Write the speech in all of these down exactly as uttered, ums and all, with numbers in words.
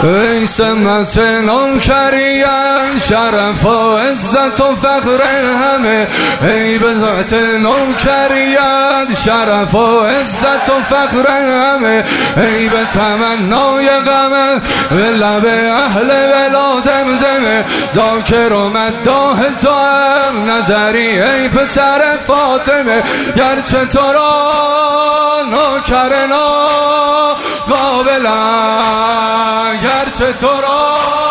ای سمت نوکریان شرف و عزت و فخر همه، ای به ذات نوکریان شرف و عزت و فخر همه، ای به تمنای غمه به لب اهل ولا زمزمه، ذاکر و مداح تو هم نظری ای پسر فاطمه، گرچه تو را نوکرنا قابلم، گرچه تو را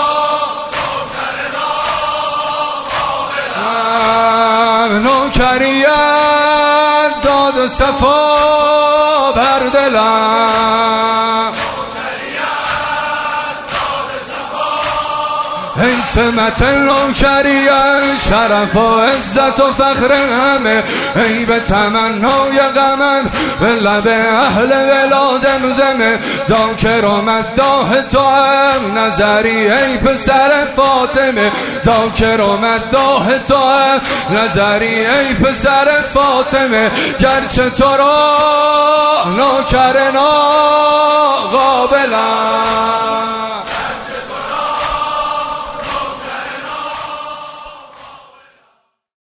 نوکرنا نوکریت داد و صفا بر دلم، ای سمت نوکریان شرف و عزت و فخر همه، ای به تمنای غمت به لب اهل ولا زمزمه، ذاکر و مداح تو هم نظری ای پسر فاطمه، ذاکر و مداح تو هم نظری ای پسر فاطمه، گرچه تو را نوکرنا قابلم.